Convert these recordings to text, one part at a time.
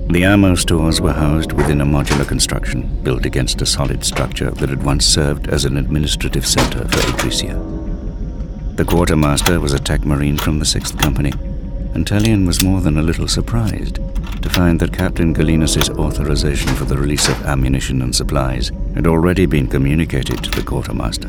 The ammo stores were housed within a modular construction built against a solid structure that had once served as an administrative center for Idrisia. The quartermaster was a tech marine from the 6th Company, and Telion was more than a little surprised to find that Captain Galenus' authorization for the release of ammunition and supplies had already been communicated to the quartermaster.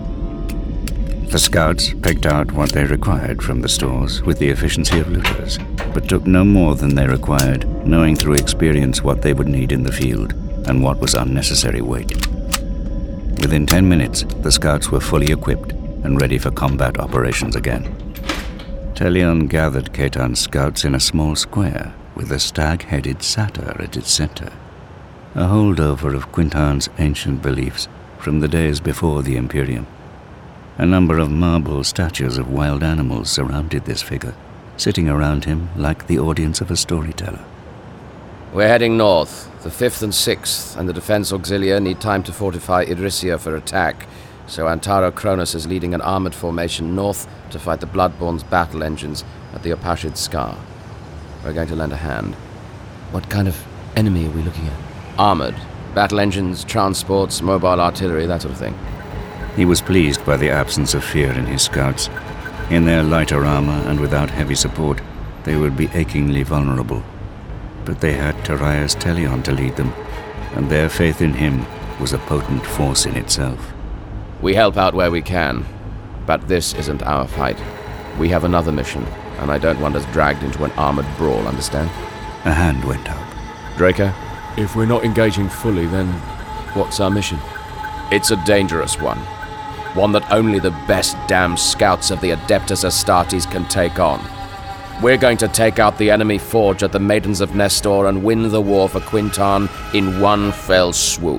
The scouts picked out what they required from the stores with the efficiency of looters, but took no more than they required, knowing through experience what they would need in the field and what was unnecessary weight. Within 10 minutes, the scouts were fully equipped and ready for combat operations again. Telion gathered Ketan's scouts in a small square with a stag-headed satyr at its center, a holdover of Quintan's ancient beliefs from the days before the Imperium. A number of marble statues of wild animals surrounded this figure, sitting around him like the audience of a storyteller. We're heading north. The 5th and 6th and the Defense Auxilia need time to fortify Idrisia for attack, so Antaro Cronus is leading an armored formation north to fight the Bloodborne's battle engines at the Opashid Scar. We're going to lend a hand. What kind of enemy are we looking at? Armored. Battle engines, transports, mobile artillery, that sort of thing. He was pleased by the absence of fear in his scouts. In their lighter armor and without heavy support, they would be achingly vulnerable. But they had Tarius Telion to lead them, and their faith in him was a potent force in itself. We help out where we can, but this isn't our fight. We have another mission, and I don't want us dragged into an armored brawl, understand? A hand went up. Draco? If we're not engaging fully, then what's our mission? It's a dangerous one. One that only the best damn scouts of the Adeptus Astartes can take on. We're going to take out the enemy forge at the Maidens of Nestor and win the war for Quintan in one fell swoop.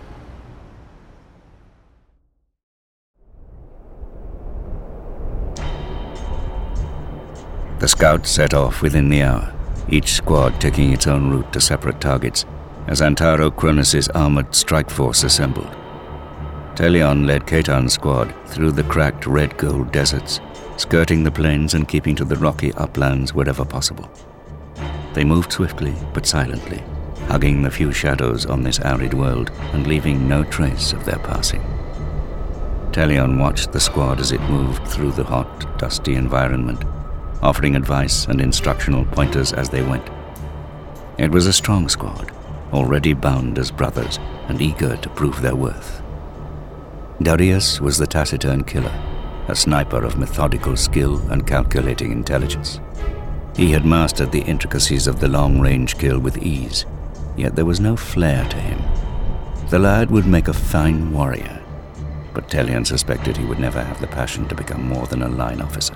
The scouts set off within the hour, each squad taking its own route to separate targets, as Antaro Cronus' armored strike force assembled. Telion led Ketan's squad through the cracked red-gold deserts, skirting the plains and keeping to the rocky uplands wherever possible. They moved swiftly but silently, hugging the few shadows on this arid world and leaving no trace of their passing. Telion watched the squad as it moved through the hot, dusty environment, offering advice and instructional pointers as they went. It was a strong squad, already bound as brothers and eager to prove their worth. Darius was the taciturn killer, a sniper of methodical skill and calculating intelligence. He had mastered the intricacies of the long-range kill with ease, yet there was no flair to him. The lad would make a fine warrior, but Telion suspected he would never have the passion to become more than a line officer.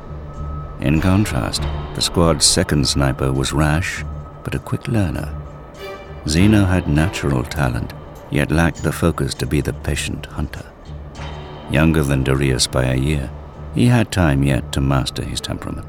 In contrast, the squad's second sniper was rash, but a quick learner. Zeno had natural talent, yet lacked the focus to be the patient hunter. Younger than Darius by a year, he had time yet to master his temperament.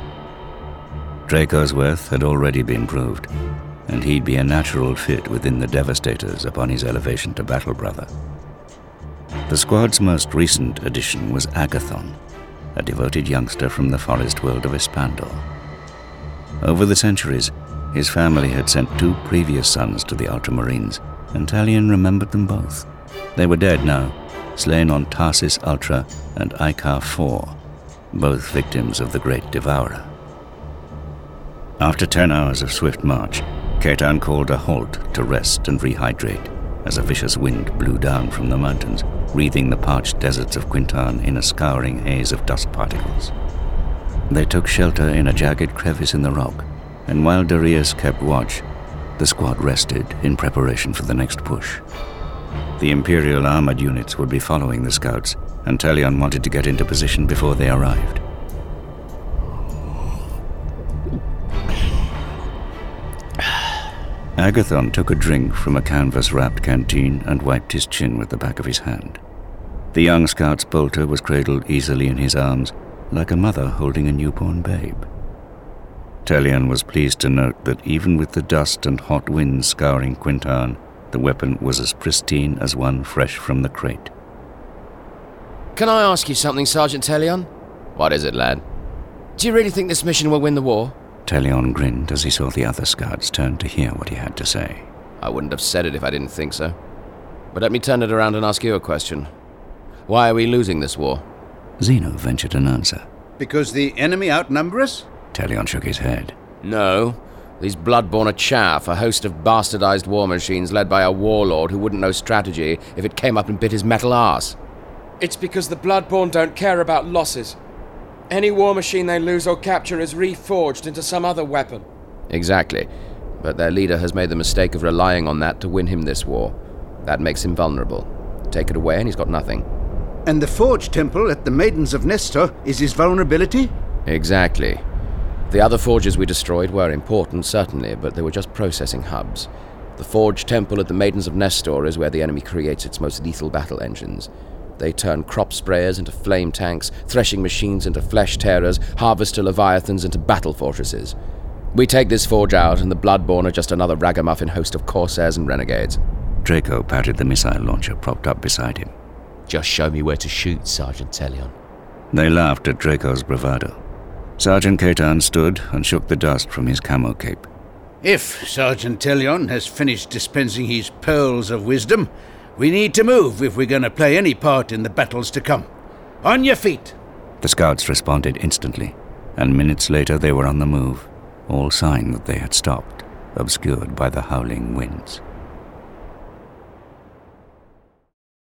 Draco's worth had already been proved, and he'd be a natural fit within the Devastators upon his elevation to battle brother. The squad's most recent addition was Agathon, a devoted youngster from the forest world of Espandor. Over the centuries, his family had sent 2 previous sons to the Ultramarines, and Talion remembered them both. They were dead now, slain on Tarsis Ultra and Icar 4, both victims of the Great Devourer. After 10 hours of swift march, Ketan called a halt to rest and rehydrate as a vicious wind blew down from the mountains, wreathing the parched deserts of Quintan in a scouring haze of dust particles. They took shelter in a jagged crevice in the rock, and while Darius kept watch, the squad rested in preparation for the next push. The Imperial armored units would be following the scouts, and Telion wanted to get into position before they arrived. Agathon took a drink from a canvas-wrapped canteen and wiped his chin with the back of his hand. The young scout's bolter was cradled easily in his arms, like a mother holding a newborn babe. Telion was pleased to note that even with the dust and hot winds scouring Quintan, the weapon was as pristine as one fresh from the crate. Can I ask you something, Sergeant Telion? What is it, lad? Do you really think this mission will win the war? Talion grinned as he saw the other scouts turn to hear what he had to say. I wouldn't have said it if I didn't think so. But let me turn it around and ask you a question. Why are we losing this war? Zeno ventured an answer. Because the enemy outnumber us? Talion shook his head. No. These Bloodborne are chaff, a host of bastardized war machines led by a warlord who wouldn't know strategy if it came up and bit his metal ass. It's because the Bloodborne don't care about losses. Any war machine they lose or capture is reforged into some other weapon. Exactly. But their leader has made the mistake of relying on that to win him this war. That makes him vulnerable. Take it away and he's got nothing. And the Forge Temple at the Maidens of Nestor is his vulnerability? Exactly. The other forges we destroyed were important, certainly, but they were just processing hubs. The Forge Temple at the Maidens of Nestor is where the enemy creates its most lethal battle engines. They turn crop sprayers into flame tanks, threshing machines into flesh tearers, harvester leviathans into battle fortresses. We take this forge out, and the Bloodborne are just another ragamuffin host of corsairs and renegades. Draco patted the missile launcher propped up beside him. Just show me where to shoot, Sergeant Talion. They laughed at Draco's bravado. Sergeant Caton stood and shook the dust from his camo cape. If Sergeant Talion has finished dispensing his pearls of wisdom, we need to move if we're going to play any part in the battles to come. On your feet! The scouts responded instantly, and minutes later they were on the move, all sign that they had stopped, obscured by the howling winds.